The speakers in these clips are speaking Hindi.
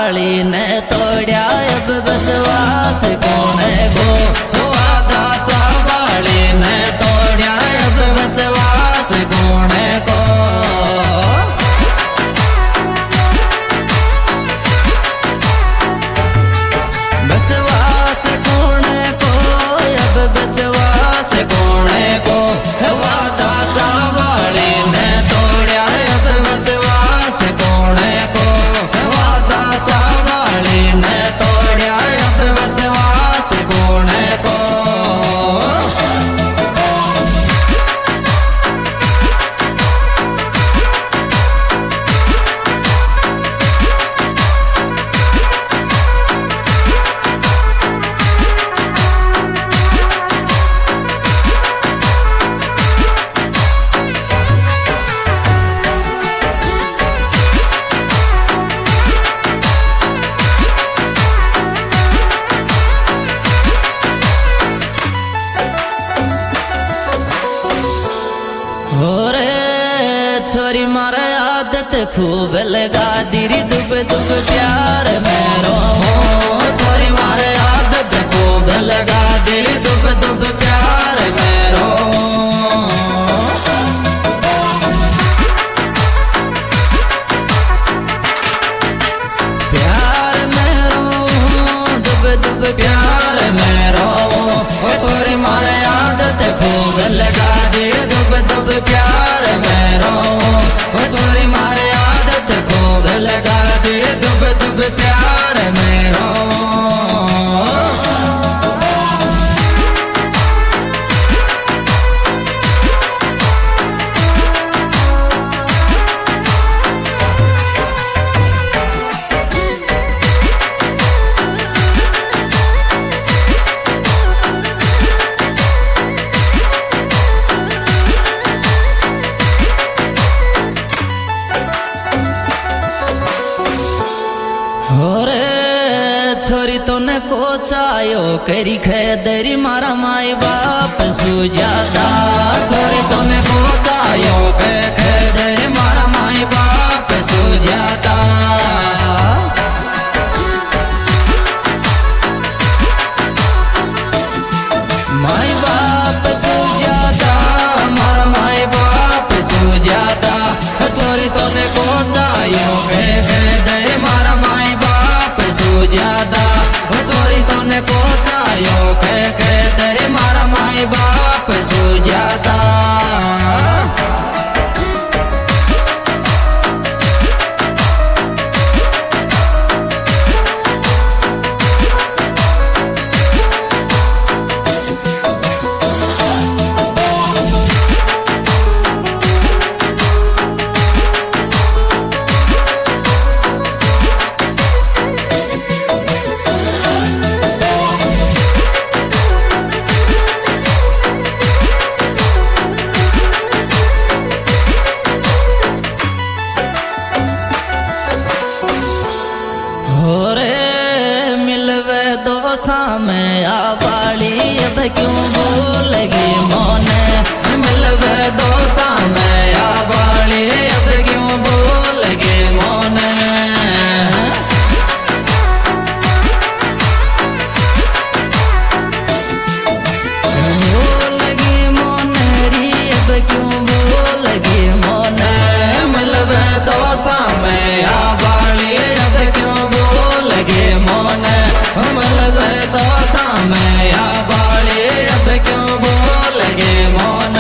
वाली ने तोड़ा अब विश्वास कौन गो। वादा चा वाली ने तोड़ा अब विश्वास कौन को। विश्वास कौन को अब विश्वास कौन को। वादा चा वाली ने तोड़ा अब विश्वास कौन को। वादा चा वाली ने तोड़ा अब विश्वास कौन को। छोरी मारे आदत खूब लगा दिरी दुब दुब प्यार मेरो। छोरी मारे आदत खूब लगा दिरी दुब दुब प्यार मेरो। प्यार मेरो दुब दुब प्यार मेरो। छोरी मारे आदत खूब लगा दिरी दुब दुब प्यार मेरो। छोरी मारे आदत खूब लगा दे दुब दुब प्यार मेरो। छोरी तो ने कोचायो करी खेदरी मारा माई बाप सुजादा। छोरी तो ने कोचायो खेदरी मारा माई बाप सुजादा। माई बाप सुजादा मारा माई बाप सुजादा। छोरी तो ने कोचायो खेदरी मारा माई बाप सुजादा। छोरी तो ने कोचायो खेदरी मारा माई बाप सुजादा। में आवाली अब क्यों बोलेगी मोने। मिलवे दोसा में आवाली अब क्यों बोलेगी मोने। बोलेगी मोने री अब क्यों बोलेगी मोने। मिलवे दोसा में आवाली अब क्यों बोलेगी मोने। मिलवे दोसा में आवाली अब क्यों बोलेगी मोने।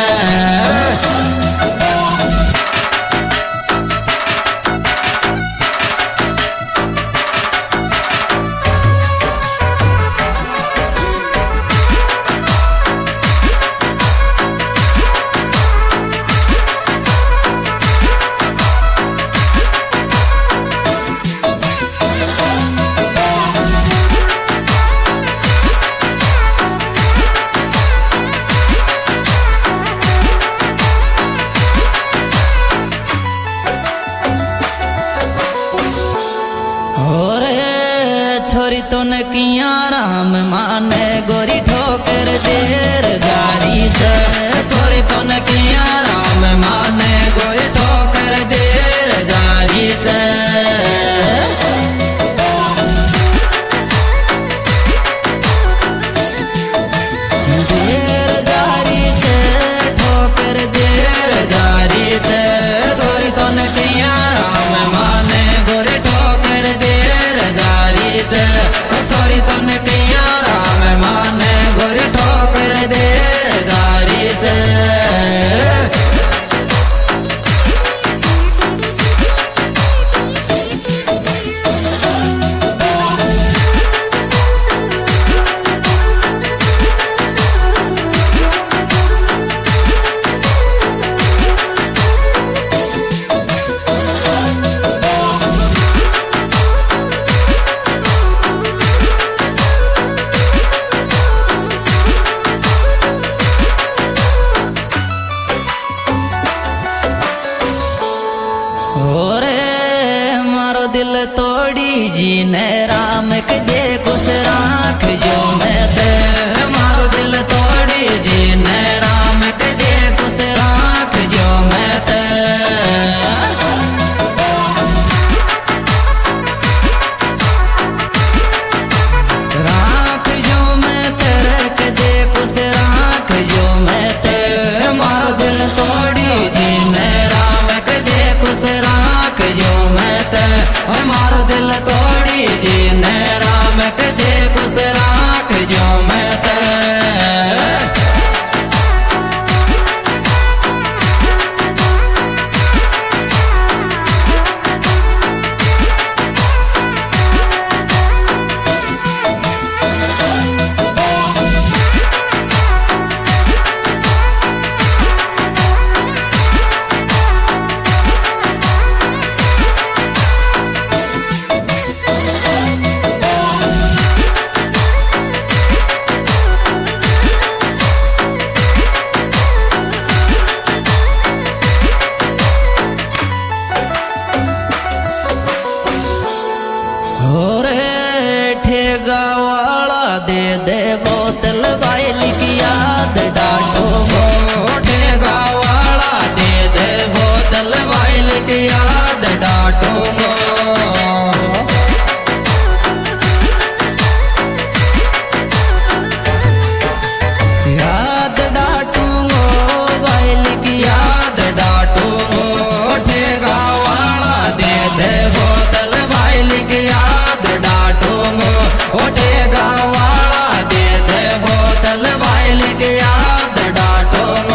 छोरी तो न किया राम माने गोरी ठोकर देर जारी छे। छोरी तो न किया राम माने गोरी ठोकर देर जारी छे। तोड़ी जी ने राम के दे कुछ राख जो मैं ते मारो दिल तोड़ी जी ने राम के दे कुछ राख जो मैं ते राख जो मैं तेरे के दे कुछ राख जो मैं ते मारो दिल तोड़ी जी ने राम के दे कुछ राख जो मैं ते मारो दिल तोड़ी जी ने राम के दे कुछ राख जो मैं ते ठेगा वाला दे दे बोतल वाइल की याद डाटो गो ठेगा वाला दे दे बोतल वाइल की याद डाटो गो याद डाटूंगो वाइल की याद डाटूंगो ठेगा वाला दे दे बोतल वाइल की याद डाटूंगो ठेगा वाला दे दे बोतल वाइल की याद डाटूंगो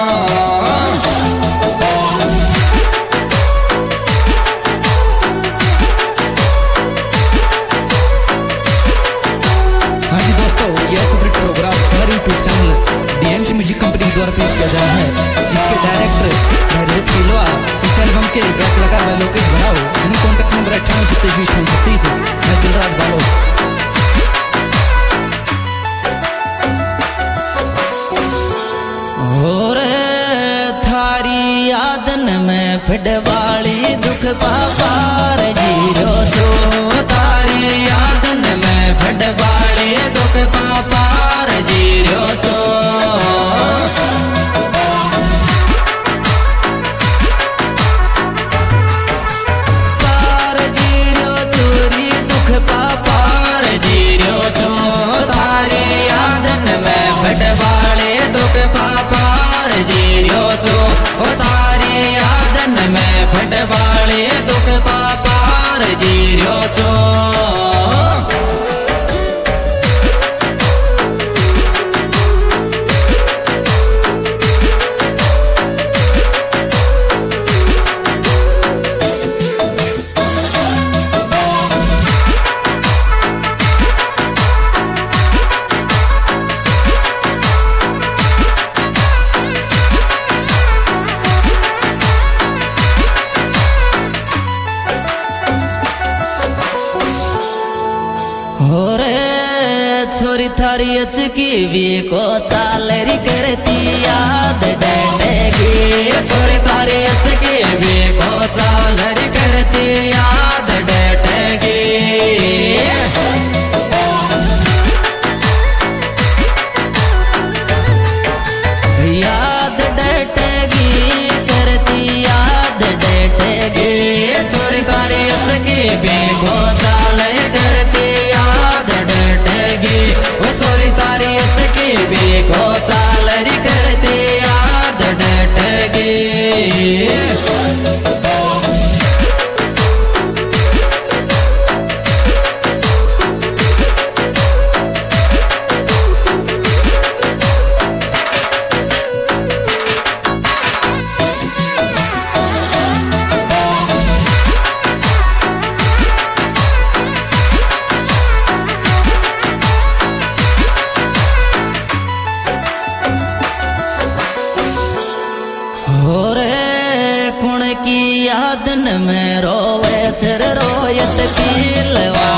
हाँ जी दोस्तों, यह सुपरहिट प्रोग्राम हमारे YouTube channel DMC music company द्वारा पेश किया जा रहा है, जिसके डायरेक्टर भैरव किलोआ। इस एल्बम के बैक लगा हुआ लोकेश बनाओ, जिन्हें कॉन्टैक्ट नंबर 9827 मैं दिलराज बालो। और थारी यादन में फिडवाली दुख पापार जीरो छो तारी यादन में फिडवाली दुख पापार जीरो छो पार जीरो चोरी दुख पापार जीरो छो तारी यादन में फिडवाली दुख पापार जीरो छो तारी यादन में फटवाले दुख पापार जीरो छो छोरी थारी अचकी भी को चालरी करती याद डटेगी छोरी थारी अचकी भी को चालरी करती याद डटेगी याद डटेगी करती याद डटेगी छोरी थारी अचकी भी को चालरी करती याद डटेगी छोरी तारी अचकी भी को चालरी करती याद डटेगी की यादन में रोवे चर रोयत पीलवा